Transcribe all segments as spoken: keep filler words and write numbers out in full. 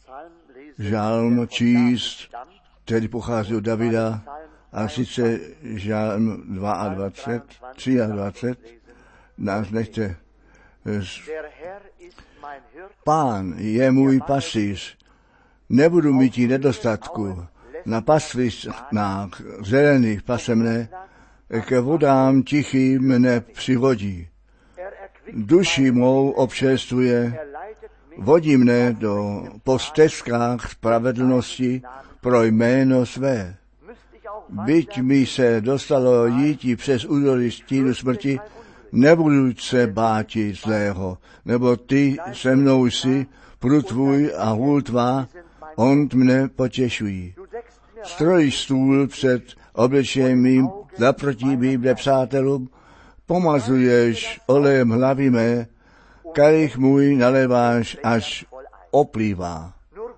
žálm číst, který pochází od Davida, a sice žálm dvacet dva, dvacet tři, nás nechte. Pán je můj pastýř, nebudu mít jí nedostatku, na pastvištách zelených pase mne, ke vodám tichým mne přivodí. Duši mou občerstvuje, vodí mne do po stezkách spravedlnosti pro jméno své. Byť mi se dostalo jítí přes údolí stínu smrti, nebudu se báti zlého, nebo ty se mnou jsi, prut tvůj a hůl tvá, on mne potěšují. Strojíš stůl před obličejem mým, naproti mým nepřátelům, pomazuješ olejem hlavy mé, kalich můj naléváš, až oplývá.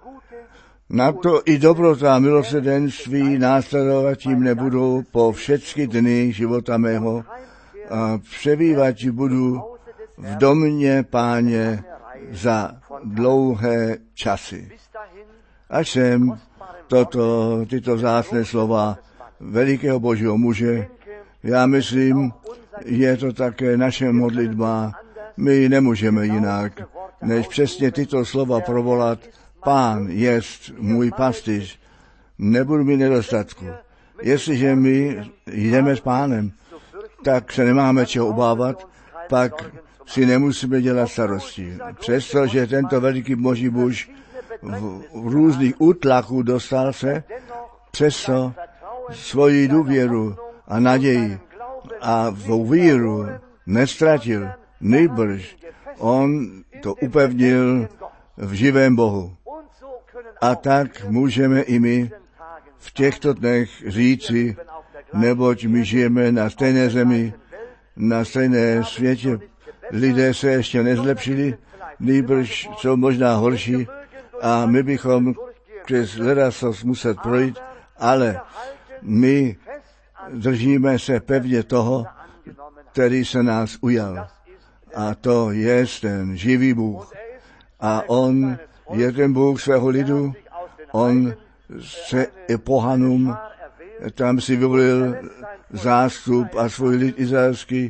Na to i dobrota a milosrdenství následovat tím nebudou po všechny dny života mého a přebývat budu v domě Páně za dlouhé časy. Až jsem toto, tyto vzácné slova velikého Božího muže, já myslím, je to také naše modlitba. My nemůžeme jinak, než přesně tyto slova provolat. Pán jest můj pastýř, nebudu mít nedostatku. Jestliže my jdeme s Pánem, tak se nemáme čeho obávat, pak si nemusíme dělat starosti. Přestože tento veliký Boží muž v, v různých útlaků dostal se, přesto svoji důvěru a naději a v víru nestratil, nejbrž on to upevnil v živém Bohu. A tak můžeme i my v těchto dnech říci, neboť my žijeme na stejné zemi, na stejné světě. Lidé se ještě nezlepšili, nejbrž jsou možná horší a my bychom přes ledacos muset projít, ale my držíme se pevně toho, který se nás ujal. A to je ten živý Bůh. A on je ten Bůh svého lidu, on se i pohanům, tam si vyvolil zástup a svůj lid izraelský.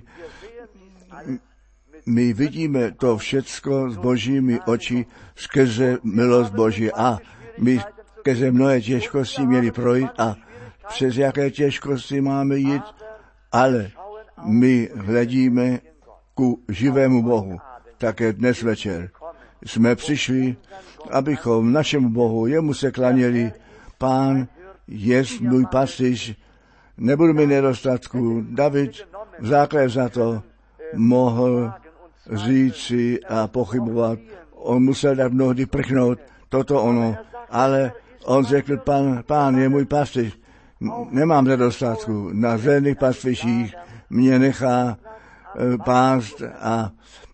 My vidíme to všecko s božími oči skrze milost Boží a my skrze mnohé těžkosti měli projít a přes jaké těžkosti máme jít, ale my hledíme ku živému Bohu. Také dnes večer jsme přišli, abychom našemu Bohu, jemu se klaněli. Pán jest můj pastýř, nebudu mít nedostatku. David v základě za to mohl říci a pochybovat. On musel dát mnohdy prchnout, toto ono, ale on řekl, pán, pán je můj pastýř, nemám nedostatku. Na zelených pastvištích mě nechá pást a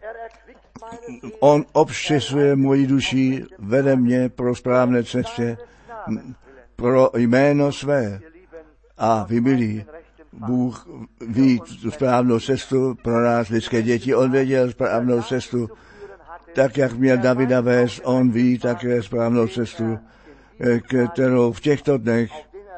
on obštěsuje moji duši, vede mě pro správné cestě, pro jméno své. A vy, milí, Bůh ví tu správnou cestu pro nás, lidské děti. On věděl správnou cestu, tak jak měl Davida vést, on ví také správnou cestu, kterou v těchto dnech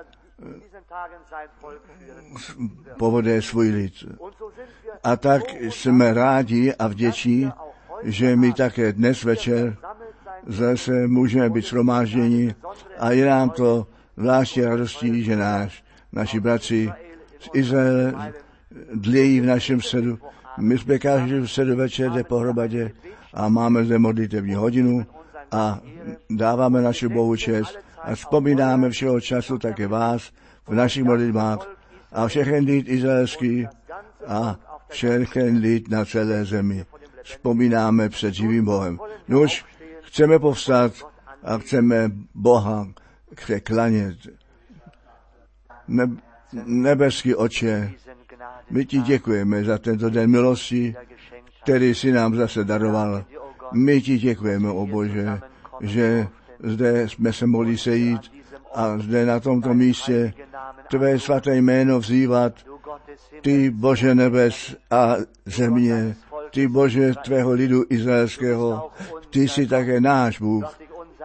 povede svůj lid. A tak jsme rádi a vděční, že my také dnes večer zase můžeme být shromážděni a je nám to zvláště radostí, že náš, naši bratři z Izraele dlejí v našem středu. My jsme každý středu večer jde pohromadě a máme zde modlitevní hodinu a dáváme naši Bohu čest a vzpomínáme všeho času také vás v našich modlitbách a všechen lid izraelský a všechen lid na celé zemi. Vzpomínáme před živým Bohem. Nož chceme povstat a chceme Boha klanět. Ne, nebeský Otče, my ti děkujeme za tento den milosti, který jsi nám zase daroval. My ti děkujeme, o Bože, že zde jsme se mohli sejít a zde na tomto místě tvé svaté jméno vzývat. Ty, Bože nebes a země, ty, Bože tvého lidu izraelského, ty jsi také náš Bůh.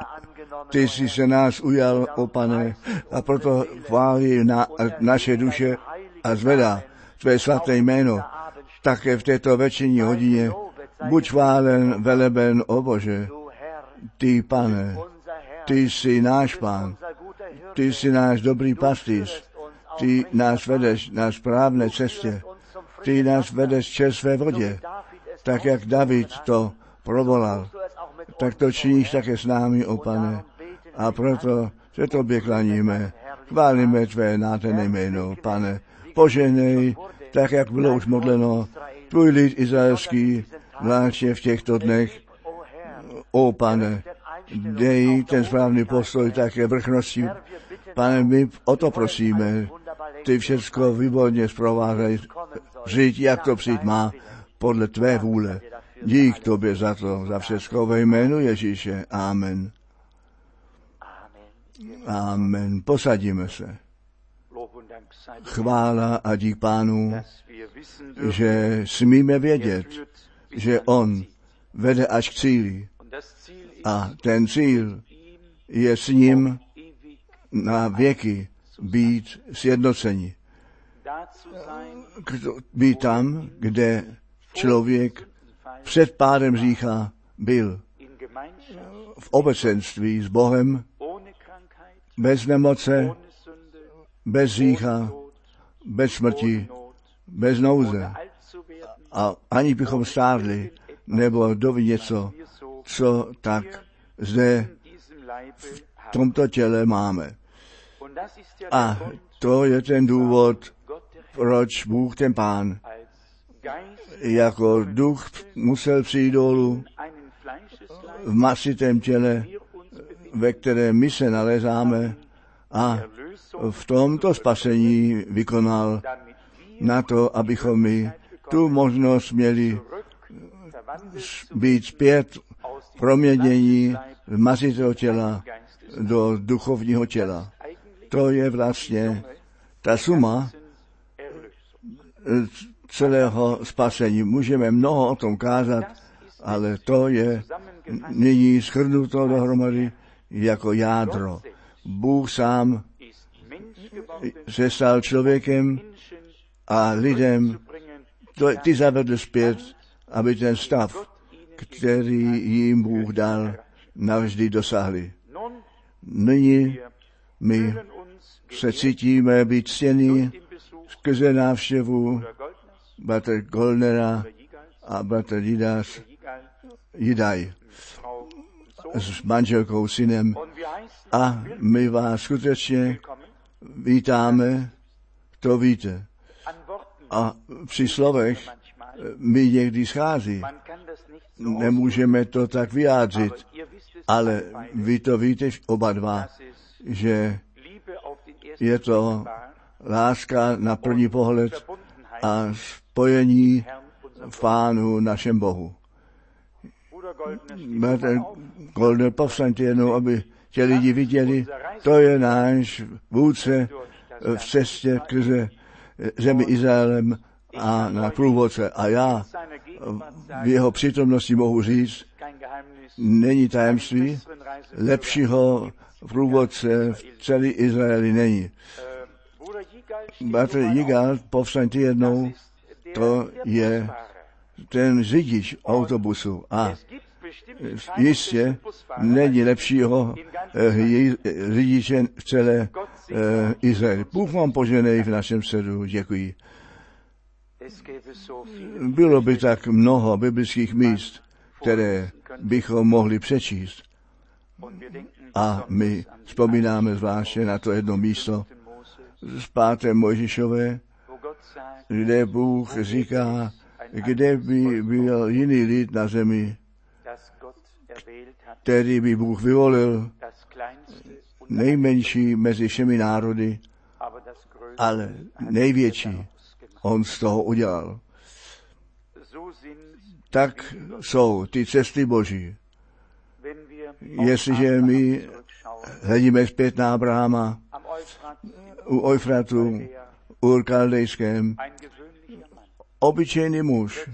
Ty jsi se nás ujal, o Pane, a proto chválí na, naše duše a zvedá tvé svaté jméno. Také v této večerní hodině buď chválen, veleben, o Bože. Ty, Pane, ty jsi náš Pán, ty jsi náš dobrý pastýř, ty nás vedeš na správné cestě, ty nás vedeš čerstvé vodě, tak jak David to provolal, tak to činíš také s námi, o Pane. A proto se tobě klaníme, chválíme tvé nádherné jméno, Pane. Poženej, tak jak bylo už modleno, tvůj lid izraelský, zvláště v těchto dnech, o Pane, dej ten správný postoj také vrchnosti. Pane, my o to prosíme, ty všecko výborně zprovázej, přijď, jak to přijít má, podle tvé vůle. Dík tobě za to, za všecko ve jménu Ježíše. Amen. Amen. Posadíme se. Chvála a dík Pánu, že smíme vědět, že on vede až k cíli. A ten cíl je s ním na věky být sjednoceni. Být tam, kde člověk před pádem hřícha byl. V obecenství s Bohem, bez nemoce, bez hřícha, bez smrti, bez nouze. A ani bychom stárli, nebo doví něco, co tak zde v tomto těle máme. A to je ten důvod, proč Bůh, ten Pán, jako duch musel přijít dolů v masitém těle, ve kterém my se nalézáme, a v tomto spasení vykonal na to, abychom my tu možnost měli být zpět proměnění z masitého těla do duchovního těla. To je vlastně ta suma celého spasení. Můžeme mnoho o tom kázat, ale to je nyní shrnuto dohromady jako jádro. Bůh sám se stal člověkem a lidem to, ty zavedl zpět, aby ten stav, který jim Bůh dal, navždy dosáhli. Nyní my se cítíme být ctění skrze návštěvu bratra Goldnera a bratra Jidas, Jidaj s manželkou, synem. A my vás skutečně vítáme, to víte. A při slovech mi někdy schází. Nemůžeme to tak vyjádřit, ale vy to víte oba dva, že je to láska na první pohled a spojení v Pánu našem Bohu. Bratr Goldner, povstaňte jednou, aby tě lidi viděli, to je náš vůdce v cestě skrze zemi Izraelem a na průvodce. A já v jeho přítomnosti mohu říct, není tajemství, lepšího průvodce v celé Izraeli není. Bratr Jigal, povstaňte jednou, to je ten řidič autobusu. A jistě není lepšího eh, řidiče v celé eh, Izraeli. Bůh vám poženej v našem středu. Děkuji. Bylo by tak mnoho biblických míst, které bychom mohli přečíst. A my vzpomínáme zvláště na to jedno místo z páté Mojžišové, kde Bůh říká, kde by byl jiný lid na zemi, který by Bůh vyvolil, nejmenší mezi všemi národy, ale největší on z toho udělal. Tak jsou ty cesty Boží. Jestliže my hledíme zpět na Abrahama u Eufratu, u Kaldejském, obyčejný muž,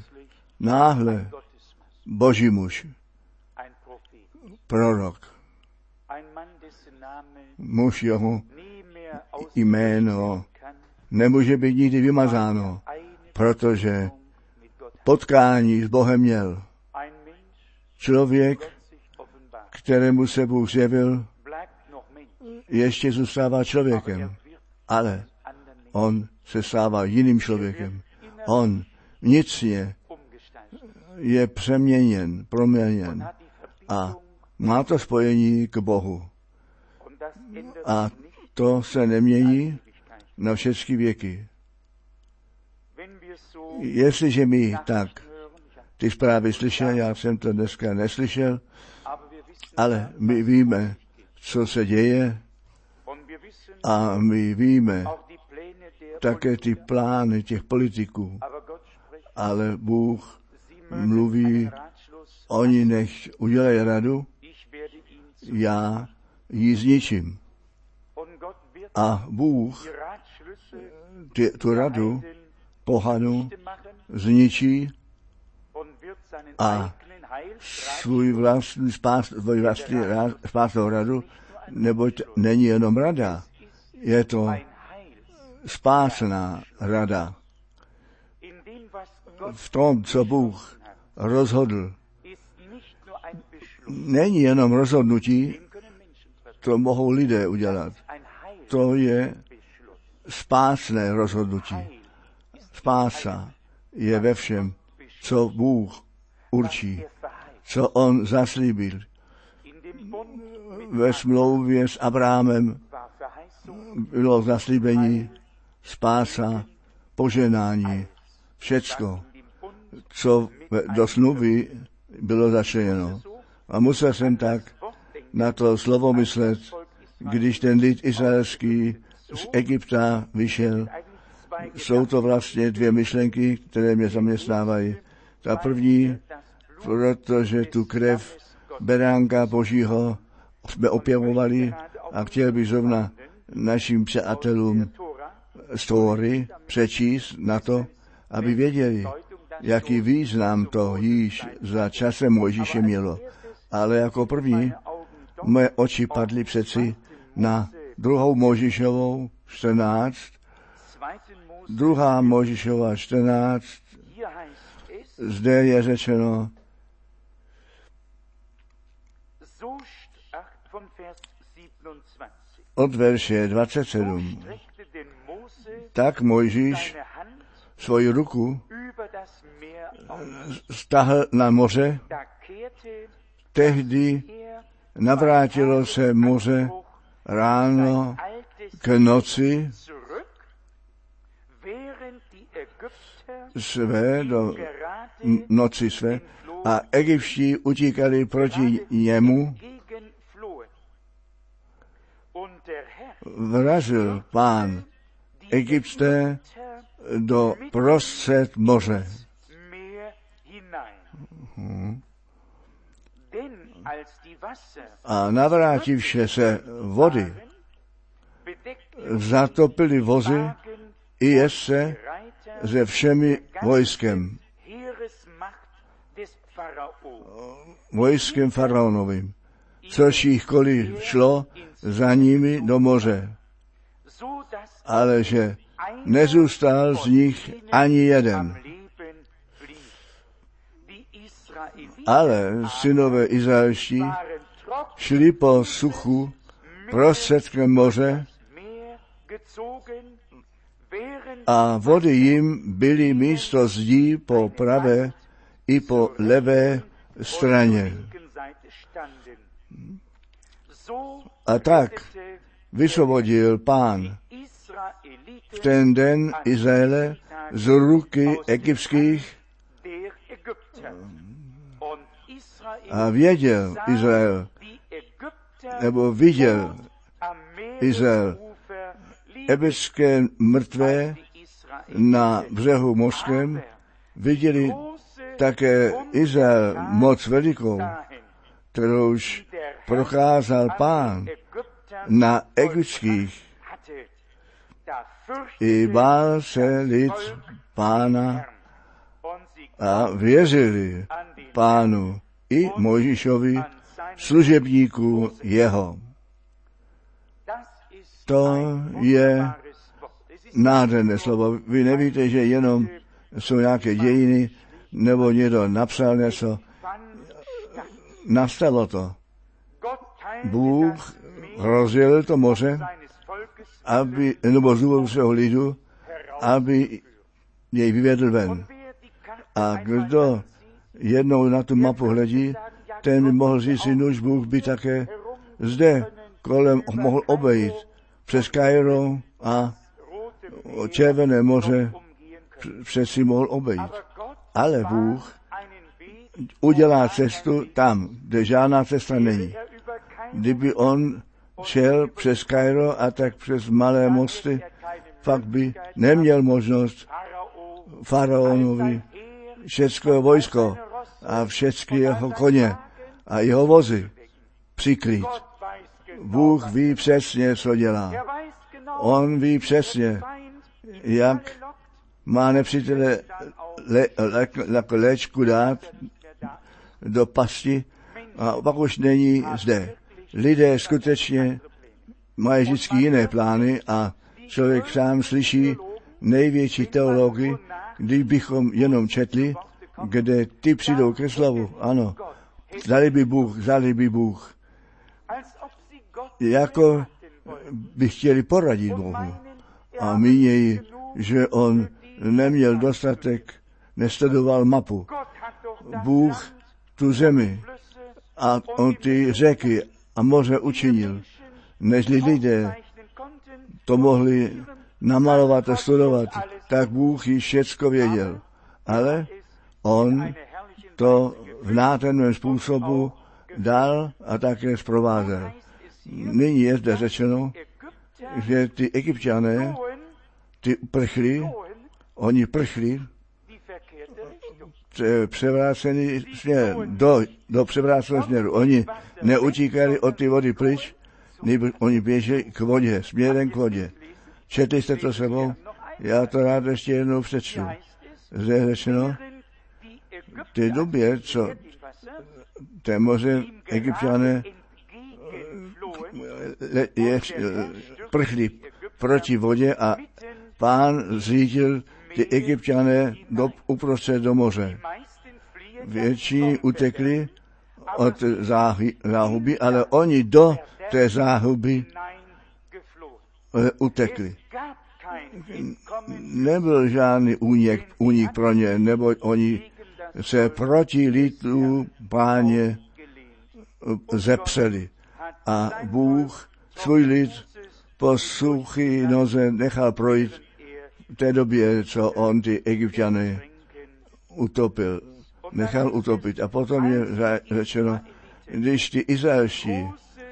náhle Boží muž, prorok, muž jeho jméno nemůže být nikdy vymazáno, protože potkání s Bohem měl. Člověk, kterému se Bůh zjevil, ještě zůstává člověkem, ale on se stává jiným člověkem. On vnitřně je přeměněn, proměněn a má to spojení k Bohu. A to se nemění na všechny věky. Jestliže my tak ty zprávy slyšel, já jsem to dneska neslyšel, ale my víme, co se děje a my víme také ty plány těch politiků, ale Bůh mluví, oni nech udělají radu, já ji zničím. A Bůh ty, tu radu pohanu zničí a svůj vlastní spás, svůj vlastní spásnou radu, neboť není jenom rada, je to spásná rada. V tom, co Bůh rozhodl, není jenom rozhodnutí, to mohou lidé udělat. To je spásné rozhodnutí. Spása je ve všem, co Bůh určí, co on zaslíbil. Ve smlouvě s Abrahamem bylo zaslíbení, spása, poženání, všecko, co do smlouvy bylo začleněno. A musel jsem tak na to slovo myslet, když ten lid izraelský z Egypta vyšel. Jsou to vlastně dvě myšlenky, které mě zaměstnávají. Ta první, protože tu krev beránka Božího jsme opěvovali a chtěl bych zrovna našim přátelům z Tóry přečíst na to, aby věděli, jaký význam to již za časem Mojžíše mělo. Ale jako první moje oči padly přeci na druhou Mojžíšovou čtrnáct, druhá Mojžíšova čtrnáct, zde je řečeno, od verše dvacet sedm. Tak Mojžíš svoji ruku stahl na moře, tehdy navrátilo se moře ráno k noci své, do noci své, a egyptští utíkali proti němu. Vrazil Pán Egypté do prostřed moře. Hmm. A navrátivše se vody, zatopily vozy i jezdce se všemi vojskem, vojskem faraonovým, což jich-koliv šlo za nimi do moře, ale že nezůstal z nich ani jeden. Ale synové izraelští šli po suchu prostředkem moře a vody jim byly místo zdí po pravé i po levé straně. A tak vysvobodil Pán v ten den Izraele z ruky egyptských a věděl Izrael, nebo viděl Izrael egyptské mrtvé na břehu mořském, viděli také Izrael moc velikou, kterouž procházel Pán na egyptských. I bál se lid Pána a věřili Pánu i Mojžíšovi, služebníku jeho. To je nádherné slovo. Vy nevíte, že jenom jsou nějaké dějiny, nebo někdo napsal něco. Nastalo to. Bůh rozdělil to moře, aby, nebo z důvodu svého lidu, aby jej vyvedl ven. A kdo jednou na tu mapu hledí, ten by mohl říct si, nuž Bůh by také zde kolem mohl obejít přes Kairo a Červené moře přeci mohl obejít. Ale Bůh udělá cestu tam, kde žádná cesta není. Kdyby on šel přes Kairo a tak přes malé mosty, pak by neměl možnost faraonovi všechno vojsko a všechny jeho koně a jeho vozy přikrýt. Bůh ví přesně, co dělá. On ví přesně, jak má nepřítele le, le, jako léčku dát do pasti a pak už není zde. Lidé skutečně mají vždycky jiné plány a člověk sám slyší největší teologii, kdybychom jenom četli, kde ty přijdou ke slavu. Ano, zdali by Bůh, zdali by Bůh. Jako by chtěli poradit Bohu. A mínějí, že on neměl dostatek, nestudoval mapu. Bůh tu zemi a on ty řeky a moře učinil, nežli lidé to mohli namalovat a studovat, tak Bůh již všecko věděl. Ale on to v nádherném způsobu dal a také zprovázel. Nyní je zde řečeno, že ty Egypťané, ty prchli, oni prchli, převrácený směr, do, do převráceného směru. Oni neutíkali od ty vody pryč, nebo oni běželi k vodě, směrem k vodě. Četli jste to sebou? Já to rád ještě jednou přečtu. Zde je řečeno, v té době, co té moře Egypťané le, je, prchli proti vodě a Pán zřídil ty Egypťané do, uprostřed do moře. Většiní utekli od záhy, záhuby, ale oni do té záhuby e, utekli. Nebyl žádný únik, únik pro ně, nebo oni se proti lidu Páně zepřeli. A Bůh svůj lid po suchý noze nechal projít v té době, co on ty Egypťany utopil. Nechal utopit. A potom je řečeno, když ty izraelští,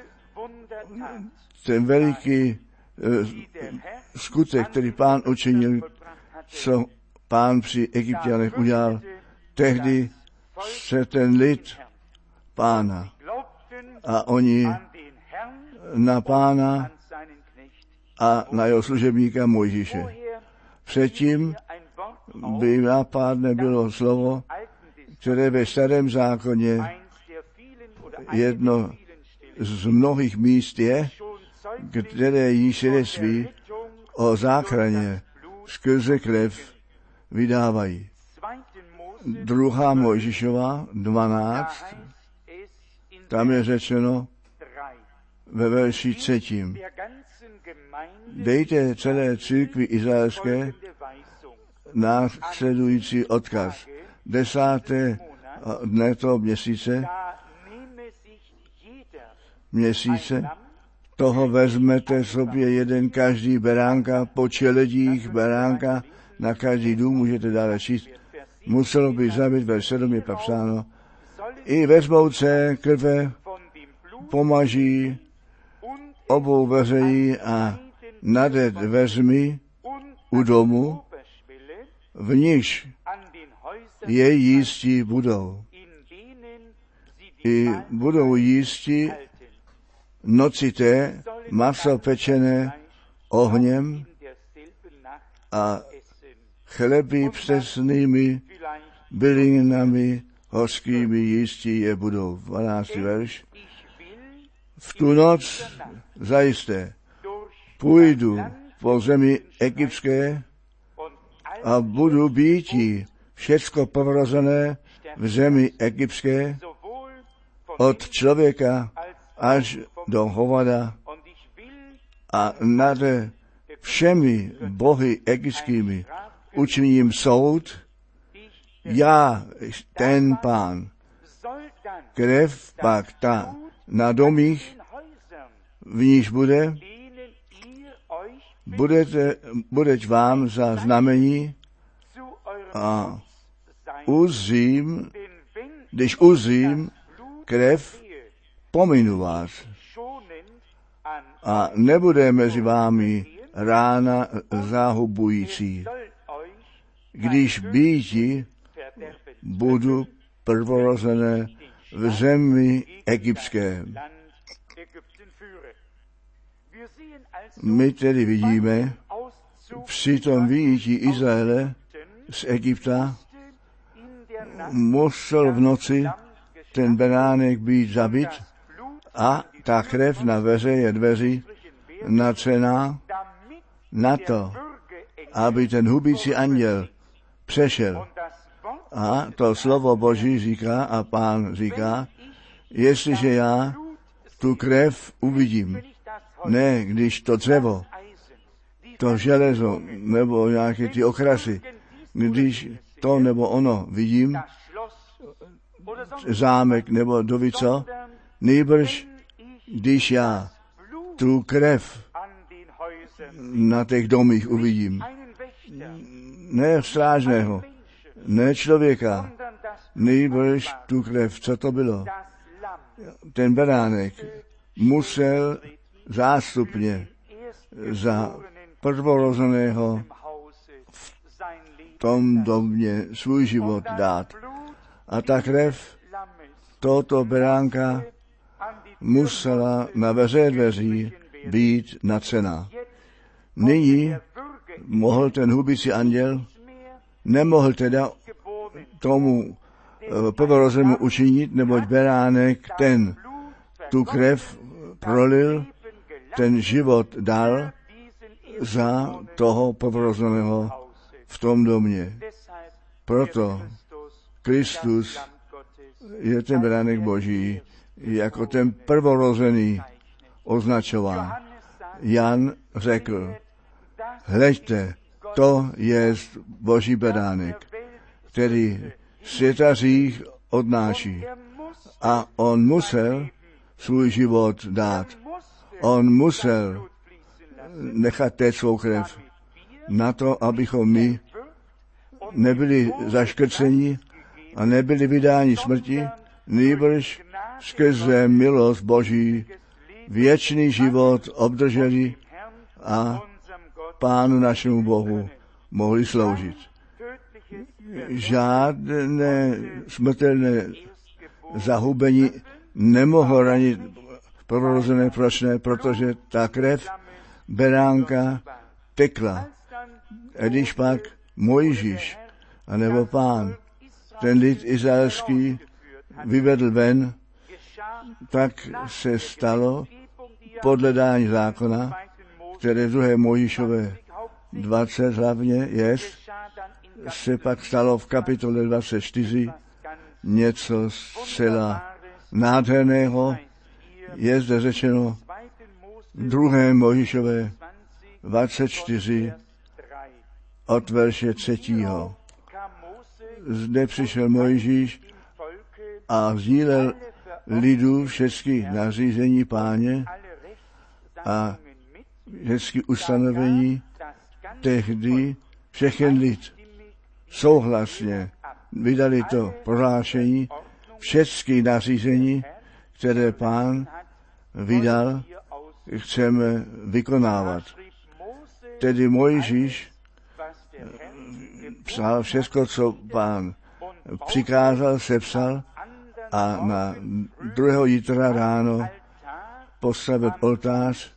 ten veliký uh, skutek, který Pán učinil, co Pán při Egypťanech udělal, tehdy se ten lid Pána a oni na Pána a na jeho služebníka Mojžíše. Předtím by nápadné bylo slovo, které ve starém zákoně jedno z mnohých míst je, které jí svědectví o záchraně skrze krev vydávají. Druhá Mojžíšova dvanáct, tam je řečeno ve verši třetím. Dejte celé církvi izraelské následující odkaz. Desáté dne toho měsíce, měsíce, toho vezmete sobě jeden každý beránka, po čeledích beránka, na každý dům, můžete dále číst, muselo by zabít, ve sedm je papsáno, i vezmou se krve, pomaží, obou veřejí a nade dveřmi u domu, v níž je jísti budou. I budou jísti nocité, maso pečené ohněm a chleby přesnými bylinami hořkými jísti je budou. dvanáctý verš. V tu noc zajisté půjdu po zemi egyptské a budu býti všecko povrozené v zemi egyptské, od člověka až do hovada, a nad všemi bohy egyptskými učiním soud, já, ten Pán. Krev pak ta na domích, v níž bude, budete, budeť vám za znamení a uzím, když uzím krev, pominu vás. A nebude mezi vámi rána zahubující, když býti budu prvorozené v zemi egyptské. My tedy vidíme, při tom vyjítí Izraele z Egypta musel v noci ten beránek být zabit a ta krev na veřeje dveří natřená na to, aby ten hubící anděl přešel. A to slovo Boží říká a Pán říká, jestliže já tu krev uvidím, ne když to dřevo, to železo nebo nějaké ty okrasy, když to nebo ono vidím, zámek nebo dovico, nejbrž když já tu krev na těch domích uvidím, ne strážného, ne člověka, nejbrž tu krev, co to bylo. Ten beránek musel zástupně za prvorozeného v tom domě svůj život dát. A ta krev tohoto beránka musela na veřejné dveří být natřená. Nyní mohl ten hubící anděl, nemohl teda tomu prvorozenému učinit, neboť beránek ten tu krev prolil, ten život dal za toho prvorozeného v tom domě. Proto Kristus je ten beránek Boží, jako ten prvorozený označován. Jan řekl, hleďte, to je Boží beránek, který světařích odnáší. A on musel svůj život dát. On musel nechat téct svou krev na to, abychom my nebyli zaškrceni a nebyli vydáni smrti, nýbrž skrze milost Boží věčný život obdrželi a Pánu našemu Bohu mohli sloužit. Žádné smrtelné zahubení nemohlo ranit prvorozené. Proč ne? Protože ta krev beránka tekla. A když pak Mojžíš, anebo Pán, ten lid izraelský vyvedl ven, tak se stalo podle dání zákona, které v druhé Mojžíšové dvacet hlavně jest, se pak stalo v kapitole dvacet čtyři něco zcela nádherného. Je zde řečeno v druhé Mojžíšové dvacet čtyři od verše třetího. Zde přišel Mojžíš a sdílel lidu všechny nařízení Páně a všechny ustanovení. Tehdy všechen lid souhlasně vydali to prohlášení, všechny nařízení, které Pán vydal, chceme vykonávat. Tedy Mojžíš psal všechno, co Pán přikázal, sepsal a na druhého jitra ráno postavil oltář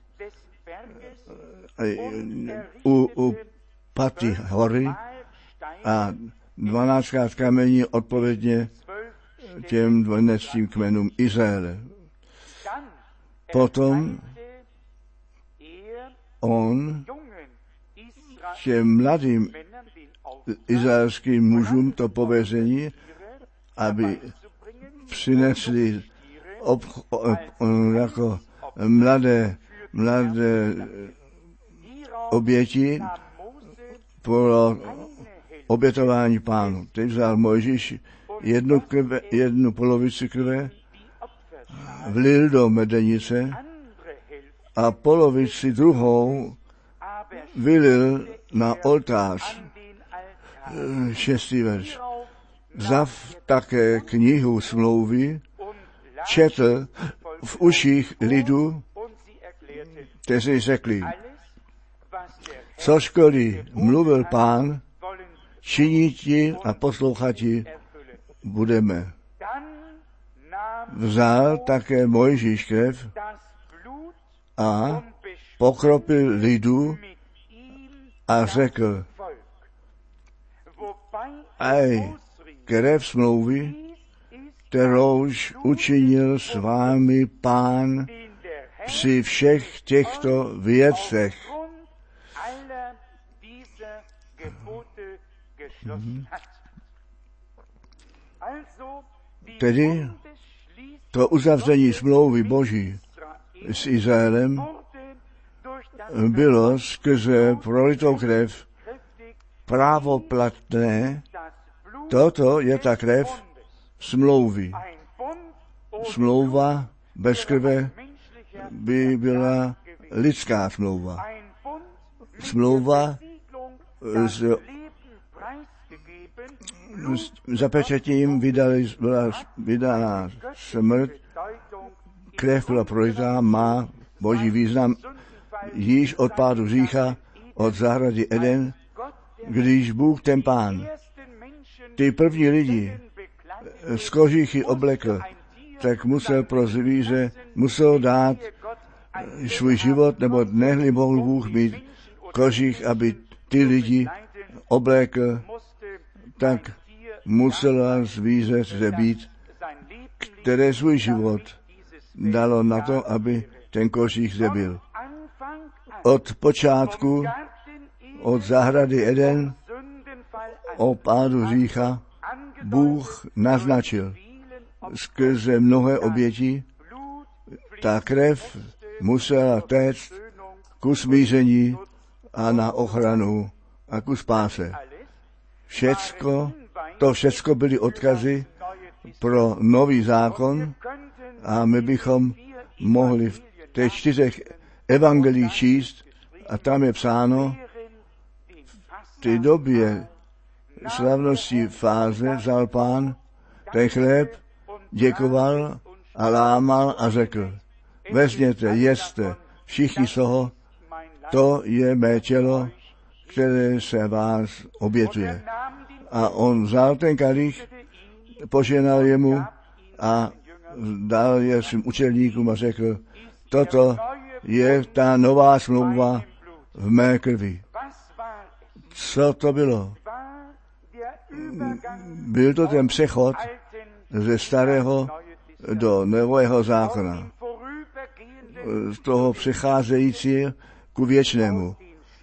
u, u paty hory a dvanáctkrát kamení odpovědně těm dvanáctým kmenům Izraele. Potom on těm mladým izraelským mužům to pověření, aby přinesli ob, ob, jako mladé, mladé oběti pro obětování Pánu. Teď vzal Mojžíš jednu, krve, jednu polovici krve, vlil do medenice a polovici druhou vylil na oltář. Šestý verš. Vzav také knihu smlouvy, četl v uších lidu, kteří řekli, cožkoliv mluvil Pán, činiti a poslouchati budeme. Vzal také Mojžíš krev a pokropil lidu a řekl, aj krev smlouvy, kterouž učinil s vámi Pán při všech těchto věcech. Mhm. Tedy to uzavření smlouvy Boží s Izraelem bylo skrze prolitou krev právoplatné. Toto je ta krev smlouvy. Smlouva bez krve by byla lidská smlouva. Smlouva s, s zapečetím vydali, byla vydána smrt, krev byla prolitá, má Boží význam již od pádu řícha, od zahrady Eden, když Bůh ten Pán ty první lidi z kožichy oblekl, tak musel pro zvíře, musel dát svůj život, nebo nehli mohl Bůh mít kožich, aby ty lidi oblékl, tak musela zvíře být, které svůj život dalo na to, aby ten kožich zebil. Od počátku, od zahrady Eden, o pádu hřícha, Bůh naznačil skrze mnohé oběti, ta krev musela téct ku smíření a na ochranu a ku spáse. Všecko, to všecko byly odkazy pro nový zákon a my bychom mohli v těch čtyřech evangelích číst a tam je psáno, v té době slavnostní fáze vzal Pán ten chléb, děkoval a lámal a řekl, vezměte, jeste, všichni z toho, to je mé tělo, které se vás obětuje. A on vzal ten kalich, požehnal jemu a dal je svým učedníkům a řekl, toto je ta nová smlouva v mé krvi. Co to bylo? Byl to ten přechod ze starého do nového zákona. Z toho přecházející ku věčnému.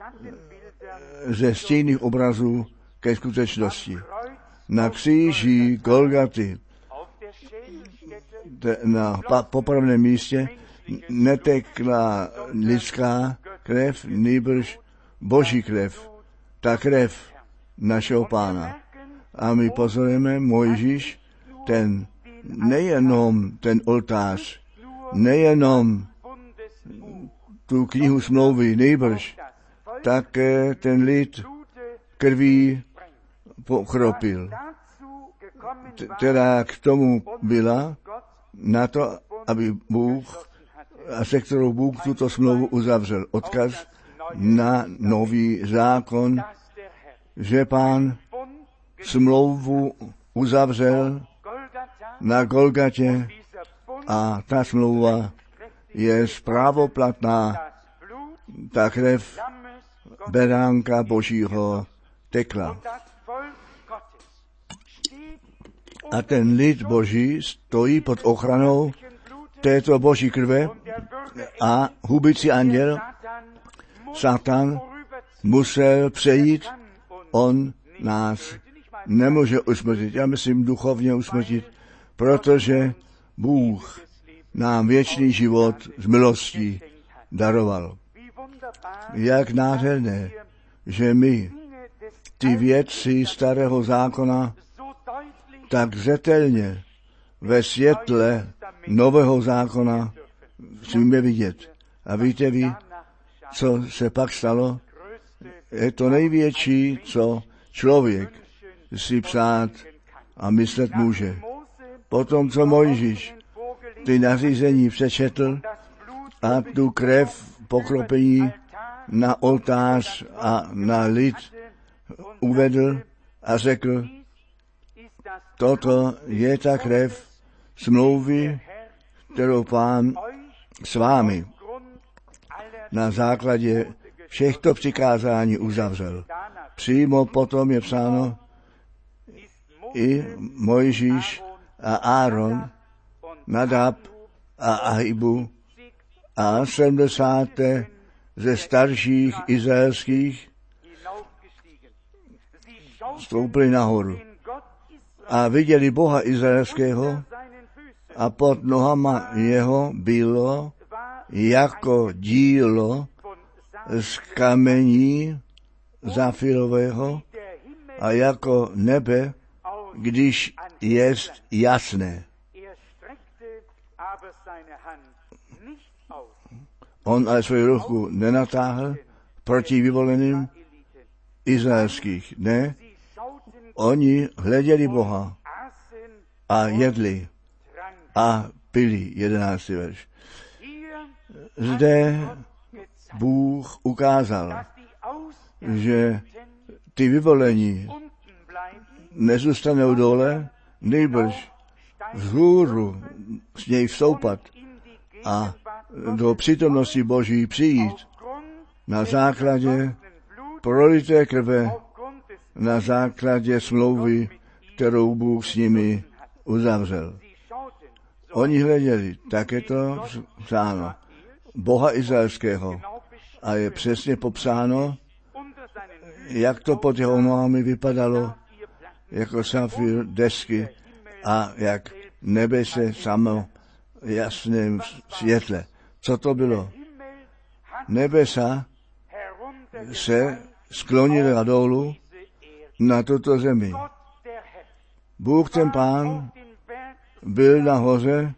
Ze stejných obrazů ke skutečnosti. Na kříži Golgaty, na popravném místě, netekla lidská krev, nýbrž Boží krev. Ta krev našeho Pána. A my pozorujeme Mojžíš, ten nejenom ten oltář, nejenom tu knihu smlouvy, nýbrž také ten lid krví pokropil, která k tomu byla, na to, aby Bůh, a se kterou Bůh tuto smlouvu uzavřel. Odkaz na nový zákon, že Pán smlouvu uzavřel na Golgatě a ta smlouva je právoplatná. Ta krev beránka Božího tekla. A ten lid Boží stojí pod ochranou této Boží krve a hubicí anděl Satan musel přejít, on nás nemůže usmrtit. Já myslím duchovně usmrtit, protože Bůh nám věčný život z milostí daroval. Jak nádherné, že my ty věci starého zákona tak zřetelně ve světle nového zákona smíme vidět. A víte vy, co se pak stalo? Je to největší, co člověk si psát a myslet může. Potom, co Mojžíš ty nařízení přečetl a tu krev pokropení na oltář a na lid uvedl a řekl, toto je ta krev smlouvy, kterou Pán s vámi na základě všechto přikázání uzavřel. Přímo potom je psáno i Mojžíš a Áron, Nadab a Ahibu a sedmdesáté ze starších izraelských stoupili nahoru a viděli Boha izraelského a pod nohama jeho bylo jako dílo z kamení zafirového a jako nebe, když jest jasné. On ale svou ruku nenatáhl proti vyvoleným izraelských. Ne, oni hleděli Boha a jedli a pili. Jedenáctý verš. Zde Bůh ukázal, že ty vyvolení nezůstanou dole, nejbrž vzhůru s něj vstoupat a do přítomnosti Boží přijít na základě prolité krve, na základě smlouvy, kterou Bůh s nimi uzavřel. Oni hleděli, tak je to psáno, Boha izraelského a je přesně popsáno, jak to pod jeho nohami vypadalo, jako safír desky a jak nebe se samo v jasném světle. Co to bylo? Nebesa se sklonila dolů na tuto zemi. Bůh ten Pán byl nahoře,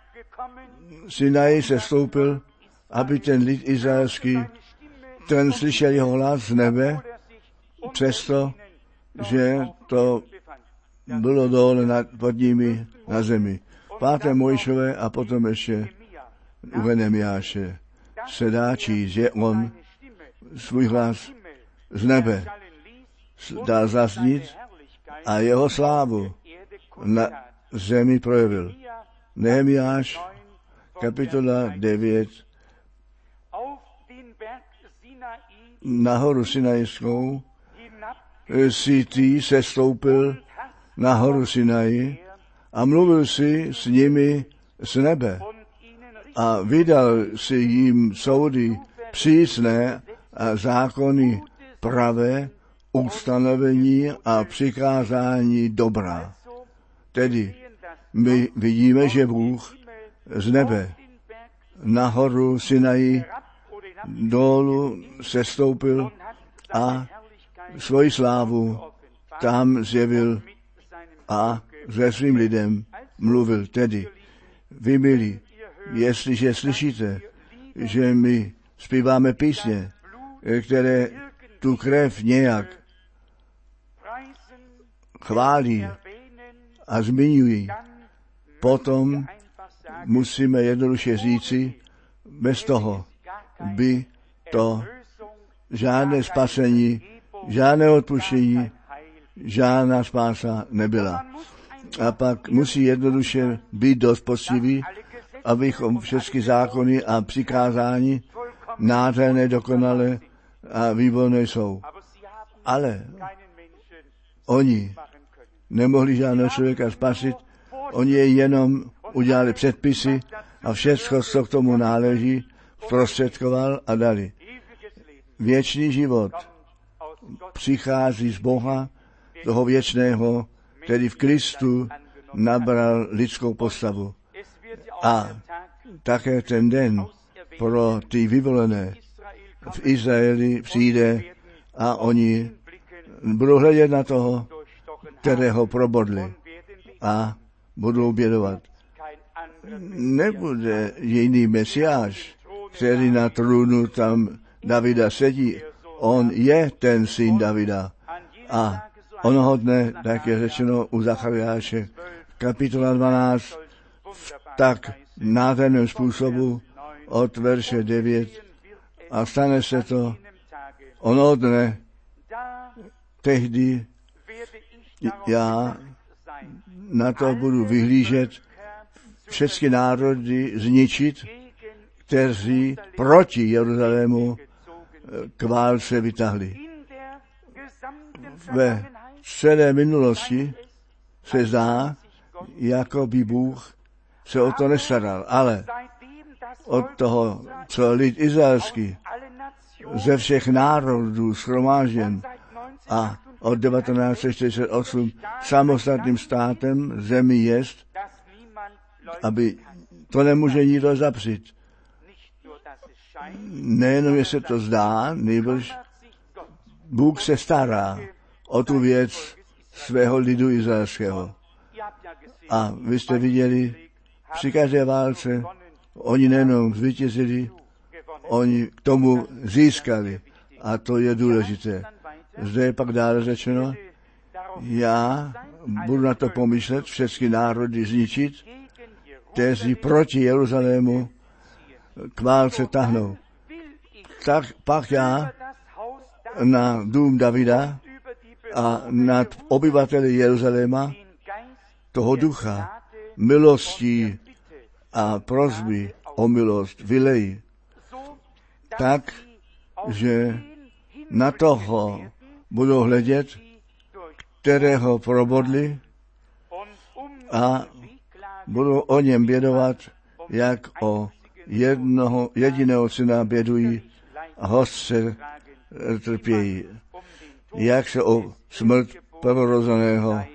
Sinaj se stoupil, aby ten lid izraelský, ten slyšel jeho hlas z nebe, přesto, že to bylo dole nad, pod nimi na zemi. Páté Mojžíšové a potom ještě u Nehemiáše se dá číst, že on svůj hlas z nebe dal zaznít a jeho slávu na zemi projevil. Nehemiáš, kapitola devět, nahoru Sinajskou, si ty se stoupil na horu Sinaji a mluvil si s nimi z nebe a vydal si jim soudy přísné a zákony pravé, ustanovení a přikázání dobrá. Tedy my vidíme, že Bůh z nebe nahoru Sinaji dolů se stoupil a svoji slávu tam zjevil a se svým lidem mluvil. Tedy, vy milí, jestliže slyšíte, že my zpíváme písně, které tu krev nějak chválí a zmiňují, potom musíme jednoduše říci, bez toho by to žádné spasení, žádné odpuštění, žádná spása nebyla. A pak musí jednoduše být dost poctivý, abychom všechny zákony a přikázání nádherné, dokonalé a výborné jsou. Ale oni nemohli žádného člověka spasit, oni je jenom udělali předpisy a všechno, co k tomu náleží, zprostředkoval a dali. Věčný život přichází z Boha, toho věčného, který v Kristu nabral lidskou postavu. A také ten den pro ty vyvolené v Izraeli přijde a oni budou hledět na toho, kterého probodli a budou bědovat. Nebude jiný mesiáš, který na trůnu tam Davida sedí. On je ten syn Davida. A onoho dne, tak je řečeno u Zachariáše, kapitola dvanáct, v tak nádherném způsobu od verše devět. A stane se to onoho dne, tehdy já na to budu vyhlížet, všechny národy zničit, kteří proti Jeruzalému k válce vytahli. Ve celé minulosti se zdá, jako by Bůh se o to nestaral, ale od toho, co lid izraelský ze všech národů shromážděn a od devatenáct set čtyřicet osm samostatným státem zemi jest, aby to nemůže nikdo zapřít. Nejenom, že se to zdá, nejbrž Bůh se stará o tu věc svého lidu izraelského. A vy jste viděli, při každé válce oni nejenom zvítězili, oni k tomu získali. A to je důležité. Zde je pak dále řečeno, já budu na to pomýšlet, všechny národy zničit, kteří proti Jeruzalému k válce tahnou. Tak pak já na dům Davida a nad obyvateli Jeruzaléma toho ducha milostí a prosby o milost vylejí. Tak, že na toho budou hledět, kterého probodli a budou o něm bědovat, jak o jednoho jediného syna bědují a hořce trpějí. Jak se o smrt prvorozeného e,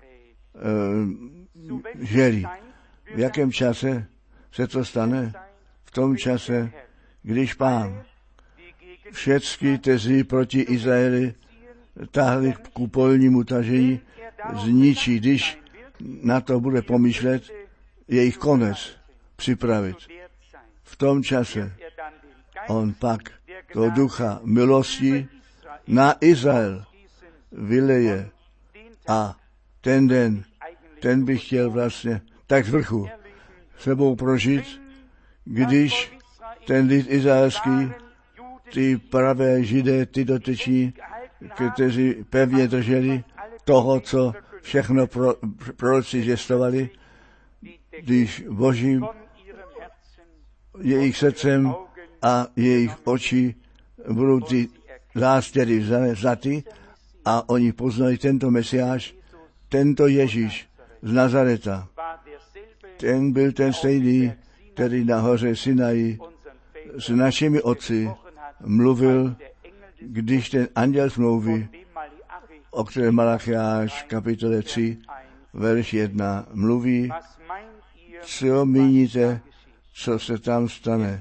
želí. V jakém čase se to stane? V tom čase, když Pán všechny, kteří proti Izraeli tahli k kupolnímu tažení, zničí, když na to bude pomýšlet, jejich konec připravit. V tom čase on pak toho ducha milosti na Izrael vyleje a ten den, ten bych chtěl vlastně tak z vrchu sebou prožít, když ten lid izraelský, ty pravé židé, ty dotyční, kteří pevně drželi toho, co všechno pro, proroci zvěstovali, když Božím jejich srdcem a jejich oči budou ty zástěry vzaty a oni poznají tento Mesiáš, tento Ježíš z Nazareta. Ten byl ten stejný, který na hoře Sinaji s našimi otci mluvil, když ten anděl smlouvy, o kterém Malachiáš v kapitole tři, verš jedna mluví, co míníte, co se tam stane.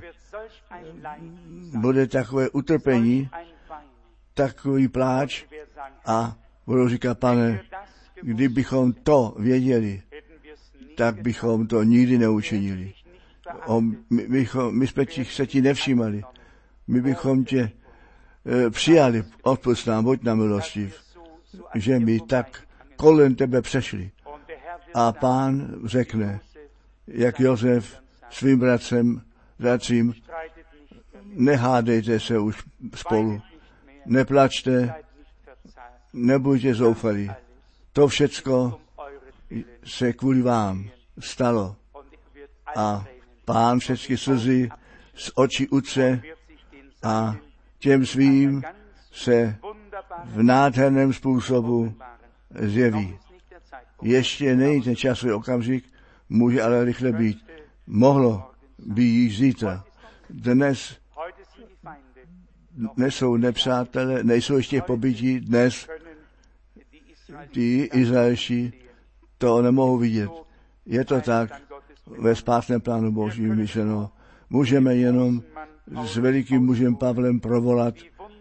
Bude takové utrpení, takový pláč a budou říkat, Pane, kdybychom to věděli, tak bychom to nikdy neučinili. O, my, bychom, my jsme ti, se ti nevšímali. My bychom tě e, přijali, odpusť nám, buď na milostiv, že my tak kolem tebe přešli. A Pán řekne, jak Josef svým bratřem, bratřím, nehádejte se už spolu, neplačte, nebuďte zoufalí. To všecko se kvůli vám stalo. A Pán všechny slzy z očí utře a těm svým se v nádherném způsobu zjeví. Ještě není ten časový okamžik, může ale rychle být. Mohlo by již zítra. Dnes nesou nepřátelé, nejsou ještě pobytí dnes, ty Izraelští to nemohou vidět. Je to tak, ve spásném plánu Božím myšleno. Můžeme jenom s velikým mužem Pavlem provolat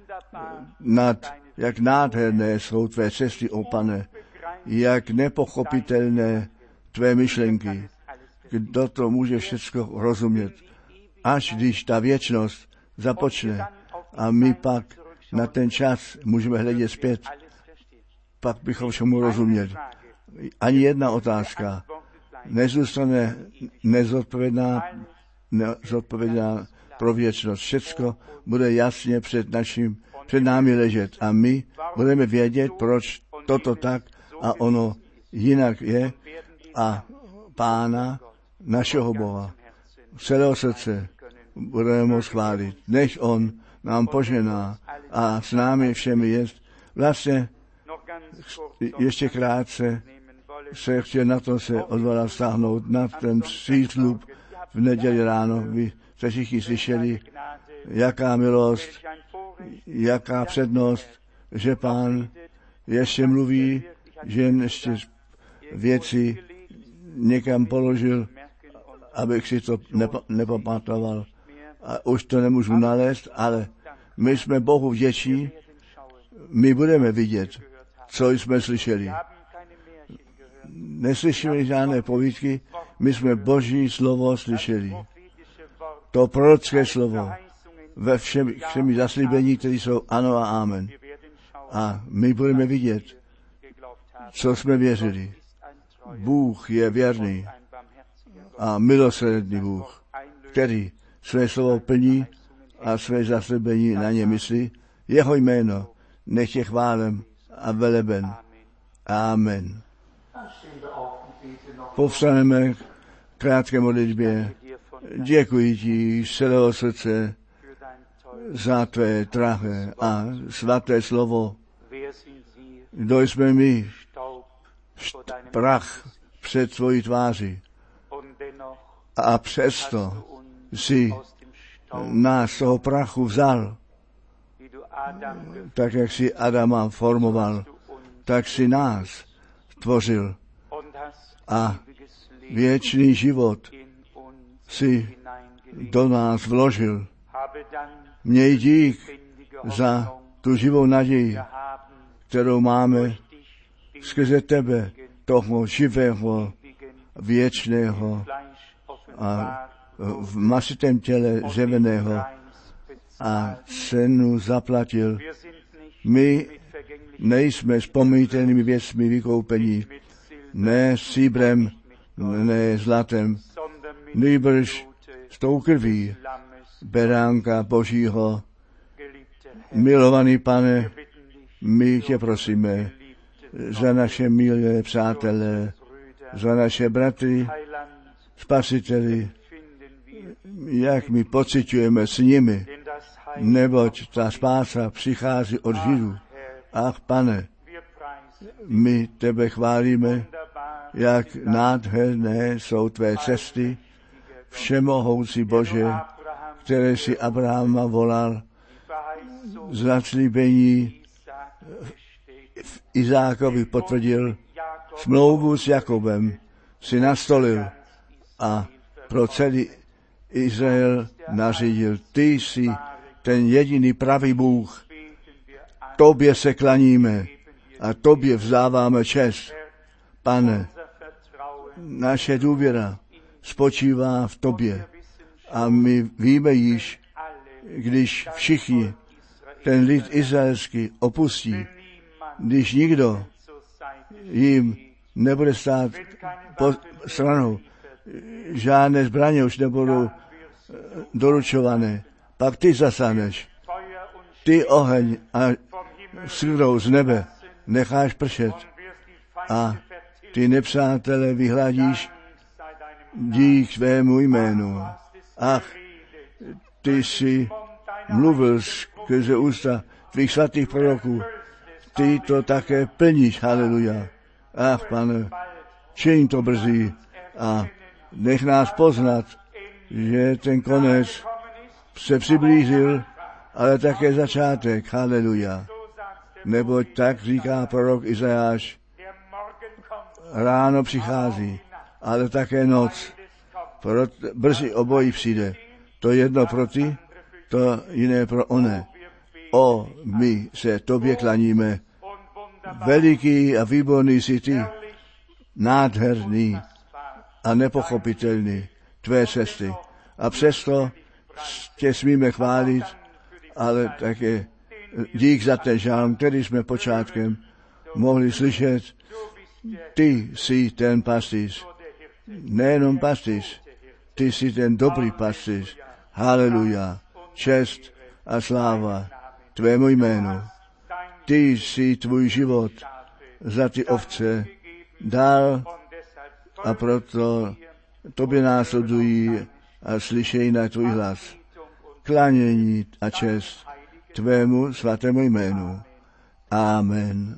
nad, jak nádherné jsou tvé cesty, o Pane, jak nepochopitelné tvé myšlenky. Kdo to může všechno rozumět? Až když ta věčnost započne a my pak na ten čas můžeme hledět zpět, pak bychom všemu rozuměli. Ani jedna otázka nezůstane nezodpovědná, nezodpovědná pro věčnost. Všecko bude jasně před, naším, před námi ležet a my budeme vědět, proč toto tak a ono jinak je a Pána, našeho Boha, celého srdce budeme moct chválit, než On nám požená a s námi všemi jest. Vlastně ještě krátce se chtěl na to se odvolat stáhnout na ten přísľub v neděli ráno. Vy jste všichni slyšeli, jaká milost, jaká přednost, že Pán ještě mluví, že ještě věci někam položil, abych si to nepo, nepamatoval. A už to nemůžu nalézt, ale my jsme Bohu vděční, my budeme vidět, co jsme slyšeli. Neslyšeli žádné povídky, my jsme Boží slovo slyšeli. To prorocké slovo ve všem, všemi zaslíbení, které jsou ano a amen. A my budeme vidět, co jsme věřili. Bůh je věrný a milosrdný Bůh, který své slovo plní a své zaslíbení na ně myslí. Jeho jméno nech je chválem a veleben. Amen. Povstaneme k krátké modlitbě. Děkuji ti z celého srdce za tvé drahé a svaté slovo. Kdo jsme my? Prach před tvojí tváří. A přesto jsi nás z toho prachu vzal, tak jak jsi Adama formoval, tak jsi nás tvořil a věčný život si do nás vložil. Měj dík za tu živou naději, kterou máme skrze tebe, toho živého, věčného a v masitém těle řeveného a cenu zaplatil. My nejsme vzpomínatelnými věcmi vykoupení, ne stříbrem, ne zlatem, nýbrž s tou krví beránka Božího. Milovaný Pane, my tě prosíme za naše milé přátelé, za naše bratry, spasiteli, jak my pociťujeme s nimi, neboť ta spása přichází od Židů. Ach, Pane, my tebe chválíme, jak nádherné jsou tvé cesty, všemohoucí Bože, které si Abrahama volal, zaslíbení v Izákovi potvrdil, smlouvu s Jakobem si nastolil a pro celý Izrael nařídil. Ty jsi ten jediný pravý Bůh. Tobě se klaníme a tobě vzdáváme čest. Pane, naše důvěra spočívá v tobě a my víme již, když všichni ten lid izraelský opustí, když nikdo jim nebude stát po stranou, žádné zbraně už nebudou doručované, pak ty zasáhneš, ty oheň a silou z nebe necháš pršet a ty nepřátele vyhladíš dík svému jménu. Ach, ty jsi mluvil skrze ústa tvých svatých proroků, ty to také plníš, haleluja. Ach, Pane, čiň to brzy a nech nás poznat, že ten konec se přiblížil ale také začátek. Haleluja. Neboť tak říká prorok Izajáš, ráno přichází, ale také noc. Pro, brzy obojí přijde. To jedno pro ty, to jiné pro one. O, my se tobě klaníme. Veliký a výborný jsi ty, nádherný a nepochopitelný tvé cesty. A přesto tě smíme chválit, ale také dík za ten žálm, který jsme počátkem mohli slyšet. Ty jsi ten pastýř, nejenom pastýř, ty jsi ten dobrý pastýř. Haleluja, čest a sláva tvému jménu. Ty jsi tvůj život za ty ovce dal a proto tobě následují a slyšejí na tvůj hlas. Klanění a čest tvému svatému jménu. Amen.